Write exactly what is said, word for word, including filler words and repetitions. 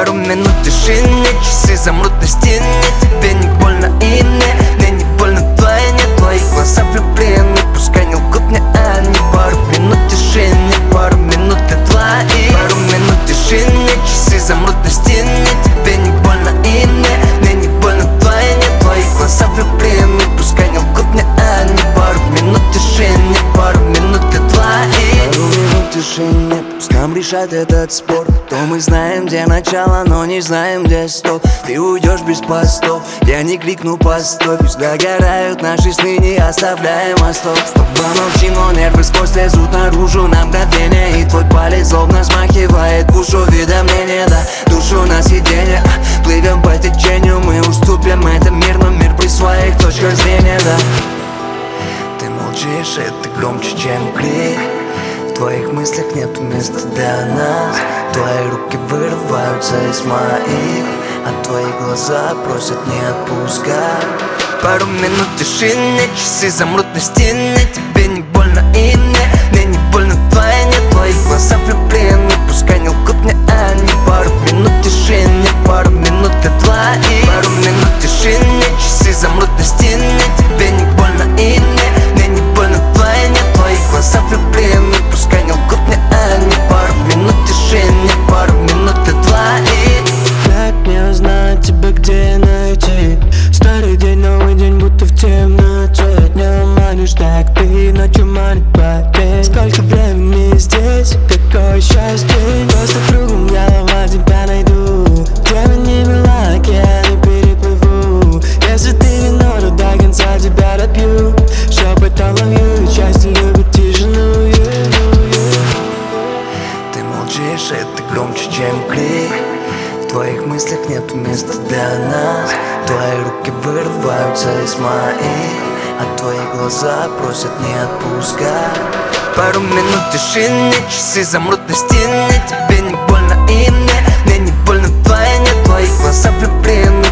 Пару минут тишины, часы замрут на стене. Тебе не больно и мне, мне не больно вдвойне. Твои глаза влюблены, пускай не лгут мне они. Пару минут тишины, пару минут и твои. Пару минут тишины, часы замрут на стене. Тебе не больно и мне, мне не больно вдвойне. Твои глаза влюблены, пускай не лгут мне они. Пару минут тишины, пару минут и твои. Пару минут тишины, пусть нам решать этот спор. То мы знаем, где начало, но не знаем, где стоп. Ты уйдешь без постов, я не крикну постой. Пусть догорают наши сны, не оставляем мостов. Помолчи, но нервы сквозь лезут наружу на мгновение. И твой палец словно смахивает в уши уведомления. Да, душу на сиденье, плывем по течению. Мы уступим этот мир, но мир при своих точках зрения. Да, ты молчишь, это громче, чем крик. В твоих мыслях нету места для нас. Твои руки вырываются из моих, а твои глаза просят не отпускать. Пару минут тишины, часы замрут на стене. Тебе не больно и мне, мне не больно вдвойне. Твои глаза влюблены, пускай не лгут мне они. Пару минут тишины, пару минут и твои. Пару минут тишины, часы замрут на стене. Тебе не больно и мне, мне не больно вдвойне. Твои глаза влюблены, пускай не лгут мне они. Пару минут тишины, пару минут и твои. Как мне узнать тебя, где найти? Старый день, новый день, будто в темноте. Днем манишь так, ты ночью манит потень. Сколько времени здесь, какое счастье. Просто кругом голова, тебя найду. Тебя не мила, океаны переплыву. Если ты вино, то до конца тебя допью. Шепотом ловлю, счастье любит тишину. Ты молчишь, это громче, чем крик. В твоих мыслях нету места для нас. Твои руки вырываются из моих, а твои глаза просят не отпускать. Пару минут тишины, часы замрут на стене. Тебе не больно и мне, мне не больно вдвойне. Твои глаза влюблены,